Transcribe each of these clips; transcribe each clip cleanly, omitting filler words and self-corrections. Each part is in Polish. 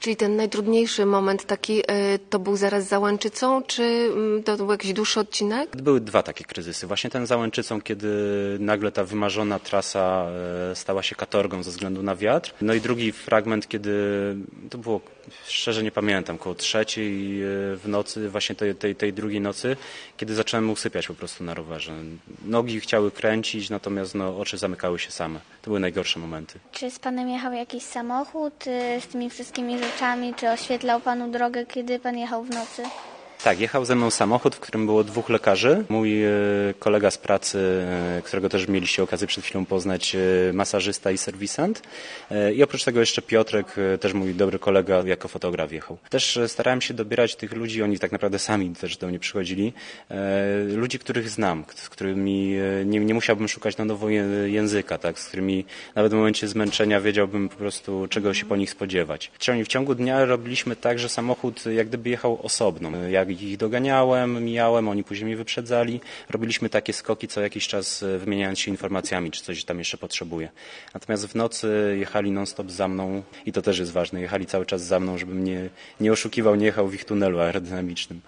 Czyli ten najtrudniejszy moment taki to był zaraz za Łęczycą, czy to był jakiś dłuższy odcinek? Były dwa takie kryzysy. Właśnie ten za Łęczycą, kiedy nagle ta wymarzona trasa stała się katorgą ze względu na wiatr. No i drugi fragment, kiedy to było, szczerze nie pamiętam, koło 3:00 w nocy, właśnie tej drugiej nocy, kiedy zacząłem usypiać po prostu na rowerze. Nogi chciały kręcić, natomiast oczy zamykały się same. To były najgorsze momenty. Czy z panem jechał jakiś samochód z tymi wszystkimi rzeczami? Czy oświetlał panu drogę, kiedy pan jechał w nocy? Tak, jechał ze mną samochód, w którym było 2 lekarzy. Mój kolega z pracy, którego też mieliście okazję przed chwilą poznać, masażysta i serwisant. I oprócz tego jeszcze Piotrek, też mój dobry kolega, jako fotograf jechał. Też starałem się dobierać tych ludzi, oni tak naprawdę sami też do mnie przychodzili. Ludzi, których znam, z którymi nie musiałbym szukać na nowo języka, tak, z którymi nawet w momencie zmęczenia wiedziałbym po prostu, czego się po nich spodziewać. W ciągu dnia robiliśmy tak, że samochód jak gdyby jechał osobno. Jak ich doganiałem, mijałem, oni później mnie wyprzedzali. Robiliśmy takie skoki co jakiś czas, wymieniając się informacjami, czy coś tam jeszcze potrzebuje. Natomiast w nocy jechali non-stop za mną i to też jest ważne. Jechali cały czas za mną, żebym nie oszukiwał, nie jechał w ich tunelu aerodynamicznym.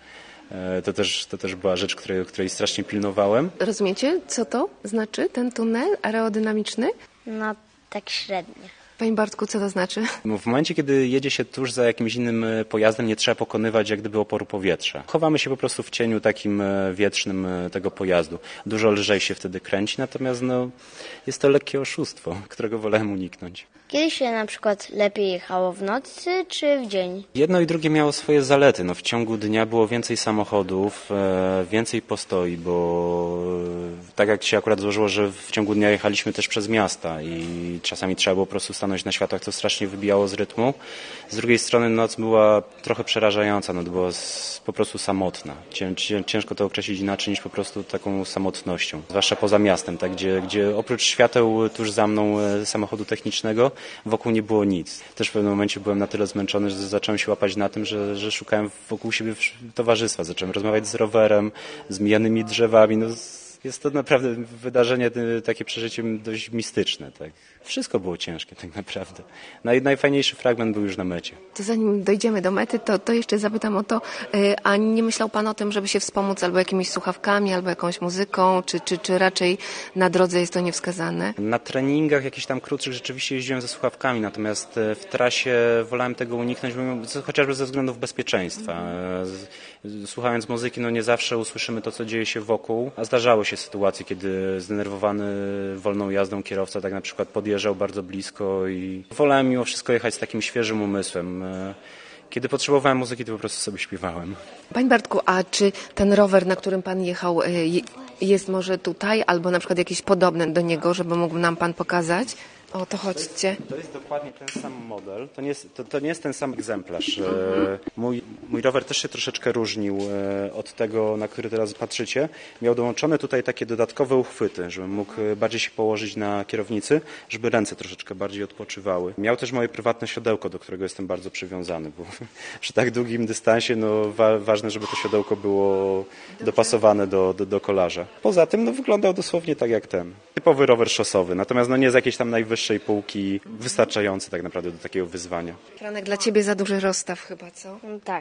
To też była rzecz, której strasznie pilnowałem. Rozumiecie, co to znaczy, ten tunel aerodynamiczny? No, tak średnio. Panie Bartku, co to znaczy? W momencie, kiedy jedzie się tuż za jakimś innym pojazdem, nie trzeba pokonywać jak gdyby oporu powietrza. Chowamy się po prostu w cieniu takim wietrznym tego pojazdu. Dużo lżej się wtedy kręci, natomiast jest to lekkie oszustwo, którego wolałem uniknąć. Kiedy się na przykład lepiej jechało, w nocy czy w dzień? Jedno i drugie miało swoje zalety. W ciągu dnia było więcej samochodów, więcej postoi, bo tak jak się akurat złożyło, że w ciągu dnia jechaliśmy też przez miasta i czasami trzeba było po prostu stanąć na światłach, co strasznie wybijało z rytmu. Z drugiej strony noc była trochę przerażająca, była po prostu samotna. Ciężko to określić inaczej niż po prostu taką samotnością. Zwłaszcza poza miastem, tak, gdzie oprócz świateł tuż za mną samochodu technicznego wokół nie było nic. Też w pewnym momencie byłem na tyle zmęczony, że zacząłem się łapać na tym, że szukałem wokół siebie towarzystwa. Zacząłem rozmawiać z rowerem, z mijanymi drzewami. Jest to naprawdę wydarzenie, takie przeżycie dość mistyczne. Tak. Wszystko było ciężkie tak naprawdę. Najfajniejszy fragment był już na mecie. To zanim dojdziemy do mety, to jeszcze zapytam o to, a nie myślał pan o tym, żeby się wspomóc albo jakimiś słuchawkami, albo jakąś muzyką, czy raczej na drodze jest to niewskazane? Na treningach jakichś tam krótszych rzeczywiście jeździłem ze słuchawkami, natomiast w trasie wolałem tego uniknąć, chociażby ze względów bezpieczeństwa. Słuchając muzyki, nie zawsze usłyszymy to, co dzieje się wokół, a zdarzało się sytuacje, kiedy zdenerwowany wolną jazdą kierowca tak na przykład podjeżdżał bardzo blisko i wolałem mimo wszystko jechać z takim świeżym umysłem. Kiedy potrzebowałem muzyki, to po prostu sobie śpiewałem. Panie Bartku, a czy ten rower, na którym pan jechał, jest może tutaj, albo na przykład jakiś podobny do niego, żeby mógł nam pan pokazać? O, to chodźcie. To jest dokładnie ten sam model. To nie jest ten sam egzemplarz. Mój rower też się troszeczkę różnił od tego, na który teraz patrzycie. Miał dołączone tutaj takie dodatkowe uchwyty, żebym mógł bardziej się położyć na kierownicy, żeby ręce troszeczkę bardziej odpoczywały. Miał też moje prywatne siodełko, do którego jestem bardzo przywiązany, bo przy tak długim dystansie ważne, żeby to siodełko było dopasowane do kolarza. Poza tym wyglądał dosłownie tak jak ten. Typowy rower szosowy, natomiast nie z jakiejś tam najwyższej półki, wystarczający tak naprawdę do takiego wyzwania. Franek, dla ciebie za duży rozstaw chyba, co? No tak.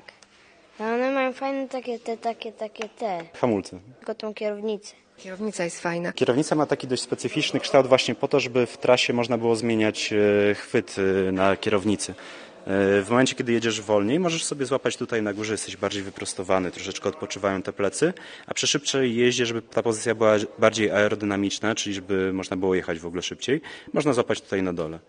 One mają fajne takie te. Hamulce. Tylko tą kierownicę. Kierownica jest fajna. Kierownica ma taki dość specyficzny kształt właśnie po to, żeby w trasie można było zmieniać chwyt na kierownicy. W momencie, kiedy jedziesz wolniej, możesz sobie złapać tutaj na górze, jesteś bardziej wyprostowany, troszeczkę odpoczywają te plecy, a przy szybszej jeździe, żeby ta pozycja była bardziej aerodynamiczna, czyli żeby można było jechać w ogóle szybciej, można złapać tutaj na dole.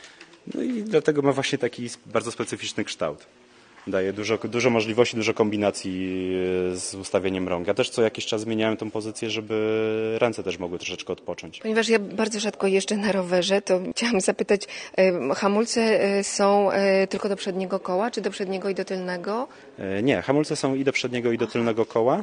I dlatego ma właśnie taki bardzo specyficzny kształt. Daje dużo możliwości, dużo kombinacji z ustawieniem rąk. Ja też co jakiś czas zmieniałem tą pozycję, żeby ręce też mogły troszeczkę odpocząć. Ponieważ ja bardzo rzadko jeżdżę na rowerze, to chciałam zapytać, hamulce są tylko do przedniego koła, czy do przedniego i do tylnego? Nie, hamulce są i do przedniego i do tylnego koła.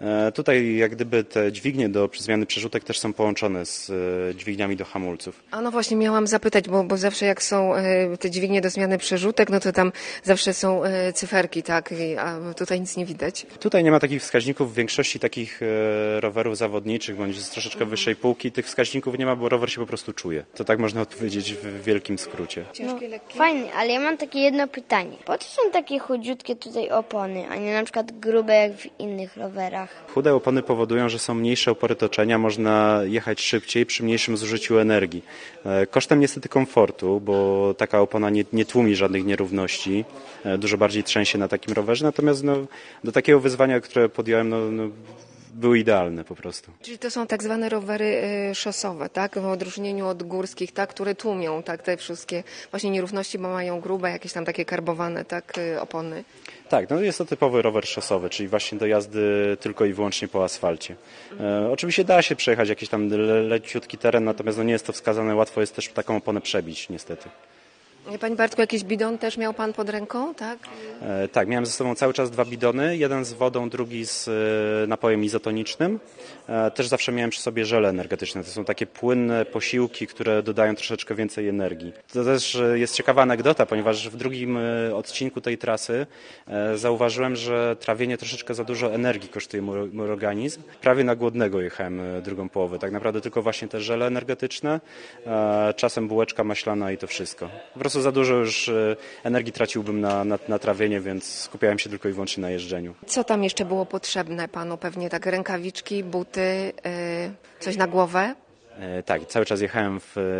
Tutaj jak gdyby te dźwignie do zmiany przerzutek też są połączone z dźwigniami do hamulców. A no właśnie miałam zapytać, bo zawsze jak są te dźwignie do zmiany przerzutek, no to tam zawsze są cyferki, tak? A tutaj nic nie widać. Tutaj nie ma takich wskaźników. W większości takich rowerów zawodniczych bądź z troszeczkę wyższej półki tych wskaźników nie ma, bo rower się po prostu czuje. To tak można odpowiedzieć w wielkim skrócie. Ciężkie, lekkie? Fajnie, ale ja mam takie jedno pytanie. Po co są takie chudziutkie tutaj opony, a nie na przykład grube jak w innych rowerach? Chude opony powodują, że są mniejsze opory toczenia, można jechać szybciej przy mniejszym zużyciu energii. Kosztem niestety komfortu, bo taka opona nie tłumi żadnych nierówności, dużo bardziej trzęsie na takim rowerze, natomiast do takiego wyzwania, które podjąłem, były idealne po prostu. Czyli to są tak zwane rowery szosowe, tak? W odróżnieniu od górskich, tak? Które tłumią, tak? Te wszystkie właśnie nierówności, bo mają grube, jakieś tam takie karbowane, tak? Opony. Tak, jest to typowy rower szosowy, czyli właśnie do jazdy tylko i wyłącznie po asfalcie. Oczywiście da się przejechać jakiś tam leciutki teren, natomiast nie jest to wskazane, łatwo jest też taką oponę przebić niestety. Panie Bartku, jakiś bidon też miał Pan pod ręką, tak? Tak, miałem ze sobą cały czas 2 bidony, jeden z wodą, drugi z napojem izotonicznym. Też zawsze miałem przy sobie żele energetyczne. To są takie płynne posiłki, które dodają troszeczkę więcej energii. To też jest ciekawa anegdota, ponieważ w drugim odcinku tej trasy zauważyłem, że trawienie troszeczkę za dużo energii kosztuje mój organizm. Prawie na głodnego jechałem drugą połowę. Tak naprawdę tylko właśnie te żele energetyczne, czasem bułeczka maślana i to wszystko. Po prostu za dużo już energii traciłbym na trawienie, więc skupiałem się tylko i wyłącznie na jeżdżeniu. Co tam jeszcze było potrzebne Panu? Pewnie tak rękawiczki, buty, coś na głowę? Tak, cały czas jechałem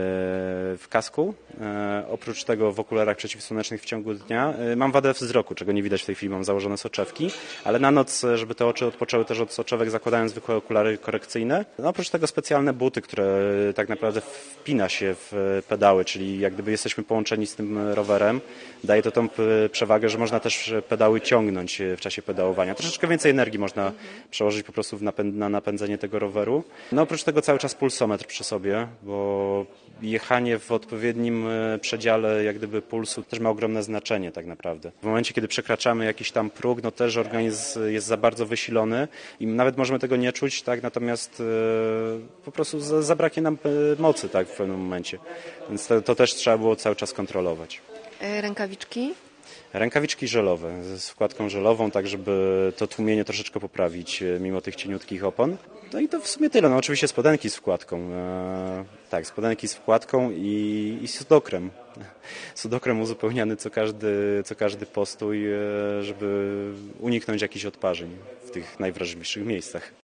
w kasku. Oprócz tego w okularach przeciwsłonecznych w ciągu dnia. Mam wadę wzroku, czego nie widać w tej chwili, mam założone soczewki, ale na noc, żeby te oczy odpoczęły też od soczewek, zakładałem zwykłe okulary korekcyjne. Oprócz tego specjalne buty, które tak naprawdę wpina się w pedały, czyli jak gdyby jesteśmy połączeni z tym rowerem. Daje to tą przewagę, że można też pedały ciągnąć w czasie pedałowania. Troszeczkę więcej energii można przełożyć po prostu na napędzenie tego roweru. Oprócz tego cały czas pulsometr przy sobie, bo jechanie w odpowiednim przedziale jak gdyby pulsu też ma ogromne znaczenie tak naprawdę. W momencie, kiedy przekraczamy jakiś tam próg, też organizm jest za bardzo wysilony i nawet możemy tego nie czuć, tak, natomiast po prostu zabraknie nam mocy, tak, w pewnym momencie. Więc to też trzeba było cały czas kontrolować. Rękawiczki? Rękawiczki żelowe, z wkładką żelową, tak żeby to tłumienie troszeczkę poprawić mimo tych cieniutkich opon. I to w sumie tyle. Oczywiście spodenki z wkładką. Tak, spodenki z wkładką i sudokrem. Sudokrem uzupełniany co każdy postój, żeby uniknąć jakichś odparzeń w tych najwrażliwszych miejscach.